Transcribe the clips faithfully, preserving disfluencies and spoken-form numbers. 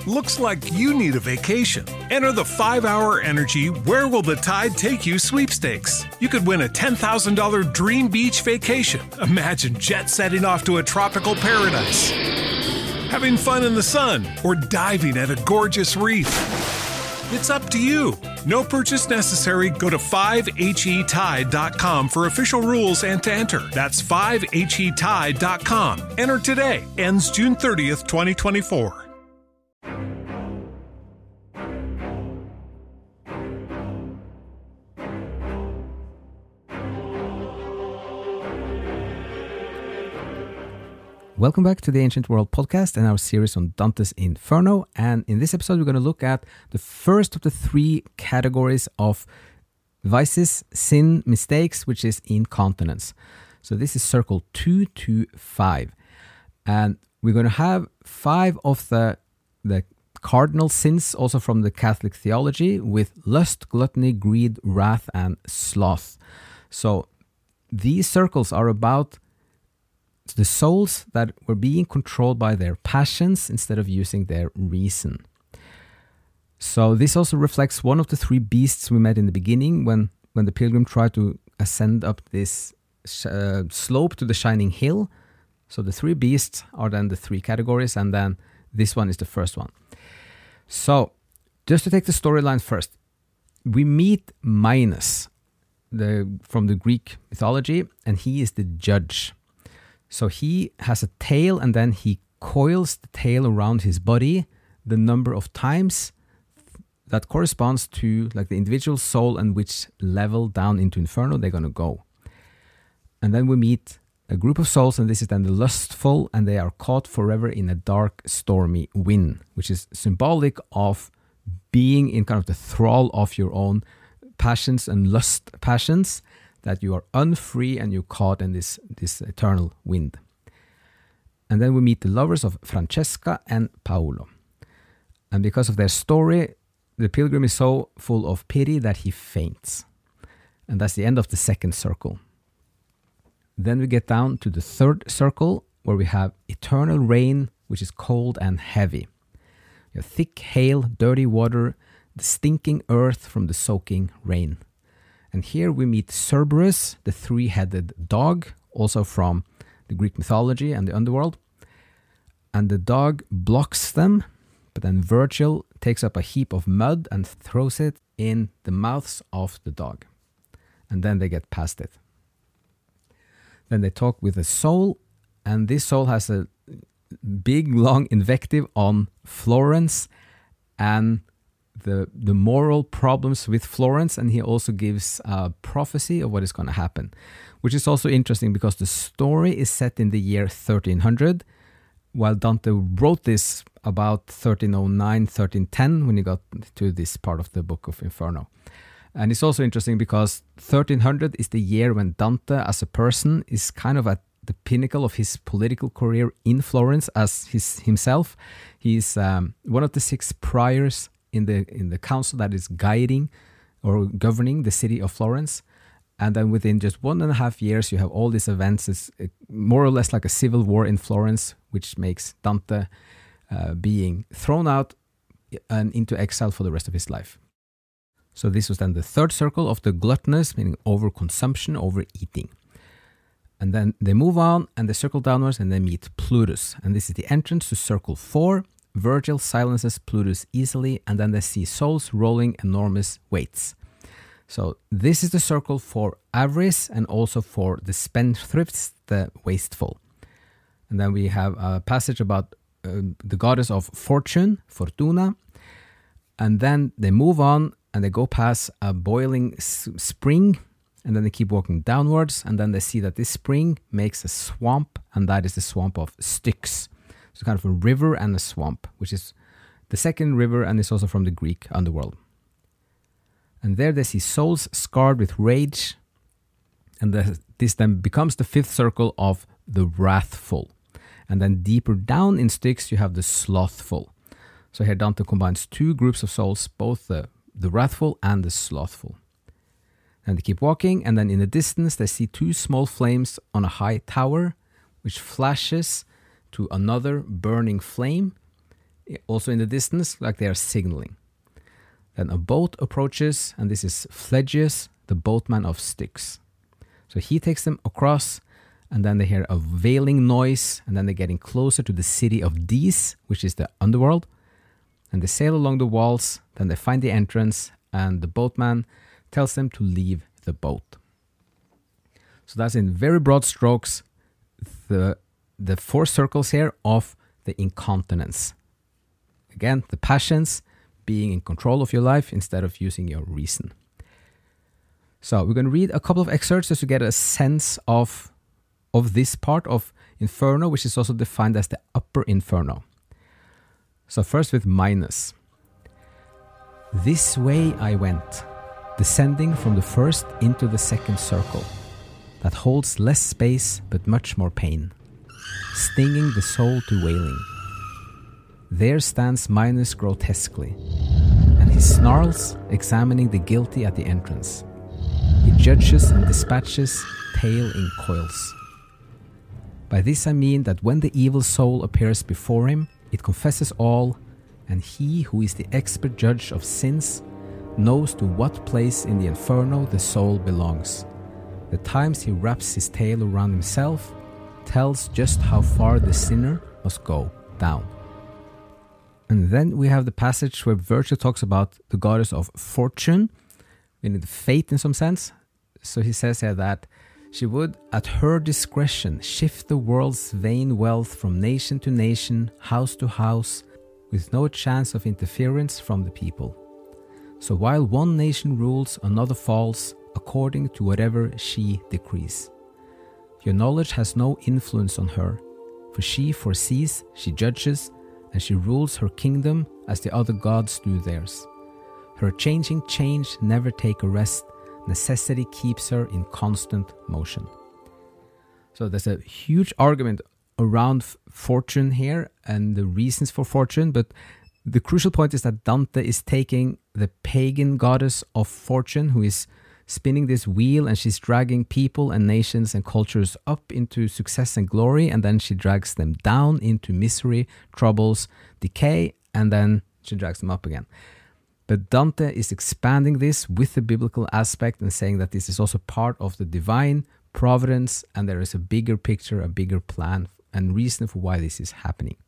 Looks like you need a vacation. Enter the five hour Energy Where Will the Tide Take You sweepstakes. You could win a ten thousand dollars dream beach vacation. Imagine jet setting off to a tropical paradise, having fun in the sun, or diving at a gorgeous reef. It's up to you. No purchase necessary. Go to five H E tide dot com for official rules and to enter. That's five H E tide dot com. Enter today. Ends June thirtieth, twenty twenty-four. Welcome back to the Ancient World podcast and our series on Dante's Inferno. And in this episode, we're going to look at the first of the three categories of vices, sin, mistakes, which is incontinence. So this is circle two to five. And we're going to have five of the, the cardinal sins also from the Catholic theology with lust, gluttony, greed, wrath, and sloth. So these circles are about the souls that were being controlled by their passions instead of using their reason. So this also reflects one of the three beasts we met in the beginning when, when the pilgrim tried to ascend up this uh, slope to the shining hill. So the three beasts are then the three categories, and then this one is the first one. So just to take the storyline first, we meet Minos the, from the Greek mythology, and he is the judge. So he has a tail, and then he coils the tail around his body the number of times that corresponds to like the individual soul and which level down into Inferno they're going to go. And then we meet a group of souls, and this is then the lustful, and they are caught forever in a dark, stormy wind, which is symbolic of being in kind of the thrall of your own passions and lust passions, that you are unfree and you're caught in this, this eternal wind. And then we meet the lovers of Francesca and Paolo. And because of their story, the pilgrim is so full of pity that he faints. And that's the end of the second circle. Then we get down to the third circle, where we have eternal rain, which is cold and heavy. You have thick hail, dirty water, the stinking earth from the soaking rain. And here we meet Cerberus, the three-headed dog, also from the Greek mythology and the underworld. And the dog blocks them, but then Virgil takes up a heap of mud and throws it in the mouths of the dog. And then they get past it. Then they talk with a soul, and this soul has a big, long invective on Florence and the the moral problems with Florence, and he also gives a prophecy of what is going to happen, which is also interesting because the story is set in the year thirteen hundred, while Dante wrote this about thirteen oh nine, thirteen ten, when he got to this part of the Book of Inferno. And it's also interesting because thirteen hundred is the year when Dante as a person is kind of at the pinnacle of his political career in Florence as his himself. He's um, one of the six priors in the in the council that is guiding or governing the city of Florence. And then within just one and a half years, you have all these events. It's more or less like a civil war in Florence, which makes Dante uh, being thrown out and into exile for the rest of his life. So this was then the third circle of the gluttonous, meaning overconsumption, overeating. And then they move on and they circle downwards and they meet Plutus. And this is the entrance to circle four. Virgil silences Plutus easily, and then they see souls rolling enormous weights. So this is the circle for avarice and also for the spendthrifts, the wasteful. And then we have a passage about uh, the goddess of fortune, Fortuna. And then they move on and they go past a boiling s- spring, and then they keep walking downwards, and then they see that this spring makes a swamp, and that is the swamp of Styx. So kind of a river and a swamp, which is the second river, and is also from the Greek underworld. And there they see souls scarred with rage, and the, this then becomes the fifth circle of the wrathful. And then deeper down in Styx, you have the slothful. So here Dante combines two groups of souls, both the, the wrathful and the slothful. And they keep walking, and then in the distance, they see two small flames on a high tower, which flashes to another burning flame, also in the distance, like they are signaling. Then a boat approaches, and this is Phlegyas, the boatman of Styx. So he takes them across, and then they hear a wailing noise, and then they're getting closer to the city of Dis, which is the underworld. And they sail along the walls, then they find the entrance, and the boatman tells them to leave the boat. So that's in very broad strokes the the four circles here of the incontinence. Again, the passions, being in control of your life instead of using your reason. So we're going to read a couple of excerpts just to get a sense of, of this part of Inferno, which is also defined as the upper Inferno. So first with Minos. This way I went, descending from the first into the second circle, that holds less space but much more pain, stinging the soul to wailing. There stands Minos grotesquely, and he snarls, examining the guilty at the entrance. He judges and dispatches, tail in coils. By this I mean that when the evil soul appears before him, it confesses all, and he who is the expert judge of sins knows to what place in the inferno the soul belongs. The times he wraps his tail around himself tells just how far the sinner must go down. And then we have the passage where Virtue talks about the goddess of fortune, meaning the fate in some sense. So he says here that she would, at her discretion, shift the world's vain wealth from nation to nation, house to house, with no chance of interference from the people. So while one nation rules, another falls, according to whatever she decrees. Your knowledge has no influence on her, for she foresees, she judges, and she rules her kingdom as the other gods do theirs. Her changing change never take a rest, necessity keeps her in constant motion. So there's a huge argument around f- fortune here and the reasons for fortune, but the crucial point is that Dante is taking the pagan goddess of fortune, who is spinning this wheel, and she's dragging people and nations and cultures up into success and glory, and then she drags them down into misery, troubles, decay, and then she drags them up again. But Dante is expanding this with the biblical aspect and saying that this is also part of the divine providence, and there is a bigger picture, a bigger plan and reason for why this is happening.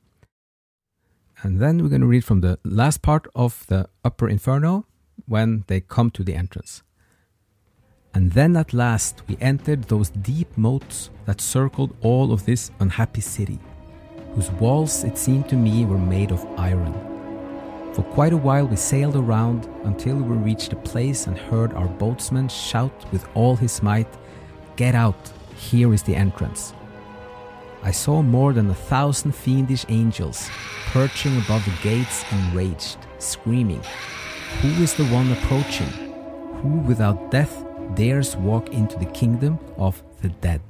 And then we're going to read from the last part of the Upper Inferno, when they come to the entrance. And then at last we entered those deep moats that circled all of this unhappy city, whose walls, it seemed to me, were made of iron. For quite a while we sailed around until we reached a place and heard our boatsman shout with all his might, "Get out, here is the entrance." I saw more than a thousand fiendish angels perching above the gates enraged, screaming, "Who is the one approaching? Who without death dares walk into the kingdom of the dead?"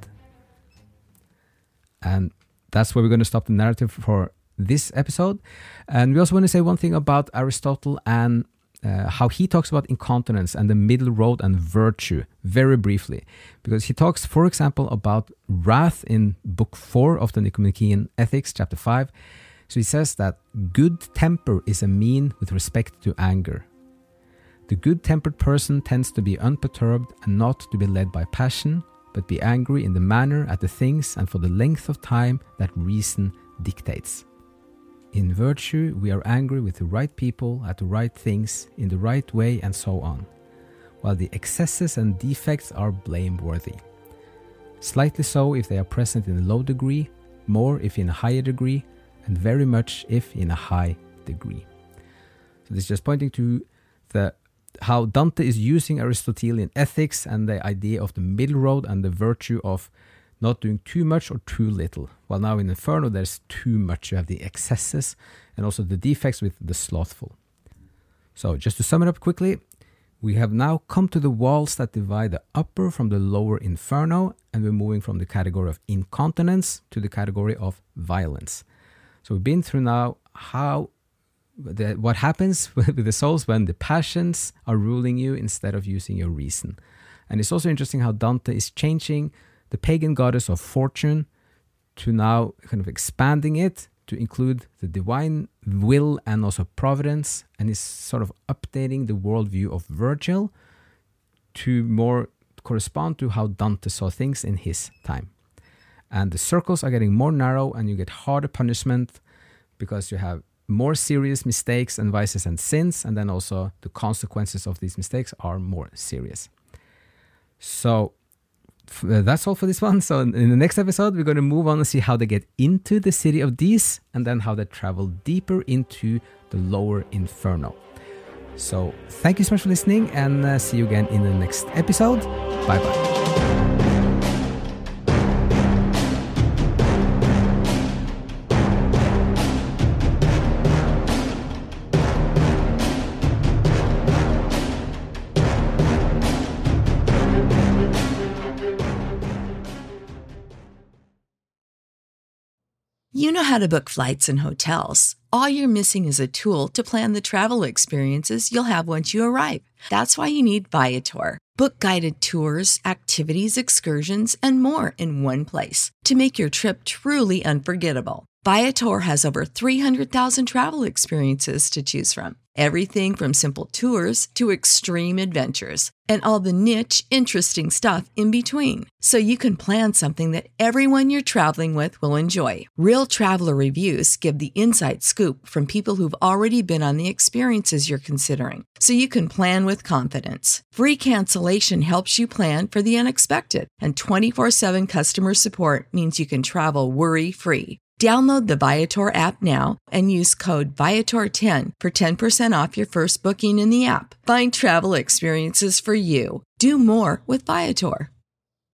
And that's where we're going to stop the narrative for this episode. And we also want to say one thing about Aristotle and uh, how he talks about incontinence and the middle road and virtue, very briefly. Because he talks, for example, about wrath in book four of the Nicomachean Ethics, chapter five. So he says that good temper is a mean with respect to anger. The good-tempered person tends to be unperturbed and not to be led by passion, but be angry in the manner, at the things, and for the length of time that reason dictates. In virtue, we are angry with the right people, at the right things, in the right way, and so on, while the excesses and defects are blameworthy. Slightly so if they are present in a low degree, more if in a higher degree, and very much if in a high degree. So this is just pointing to the how Dante is using Aristotelian ethics and the idea of the middle road and the virtue of not doing too much or too little. While now in Inferno there's too much. You have the excesses and also the defects with the slothful. So just to sum it up quickly, we have now come to the walls that divide the upper from the lower Inferno, and we're moving from the category of incontinence to the category of violence. So we've been through now how The, what happens with the souls when the passions are ruling you instead of using your reason. And it's also interesting how Dante is changing the pagan goddess of fortune to now kind of expanding it to include the divine will and also providence, and is sort of updating the worldview of Virgil to more correspond to how Dante saw things in his time. And the circles are getting more narrow, and you get harder punishment because you have more serious mistakes and vices and sins, and then also the consequences of these mistakes are more serious. So f- that's all for this one. So in, in the next episode, we're going to move on and see how they get into the city of Dis, and then how they travel deeper into the lower Inferno. So thank you so much for listening, and uh, see you again in the next episode. Bye bye. You know how to book flights and hotels. All you're missing is a tool to plan the travel experiences you'll have once you arrive. That's why you need Viator. Book guided tours, activities, excursions, and more in one place to make your trip truly unforgettable. Viator has over three hundred thousand travel experiences to choose from. Everything from simple tours to extreme adventures, and all the niche, interesting stuff in between. So you can plan something that everyone you're traveling with will enjoy. Real traveler reviews give the inside scoop from people who've already been on the experiences you're considering, so you can plan with confidence. Free cancellation helps you plan for the unexpected, and twenty-four seven customer support means you can travel worry-free. Download the Viator app now and use code Viator ten for ten percent off your first booking in the app. Find travel experiences for you. Do more with Viator.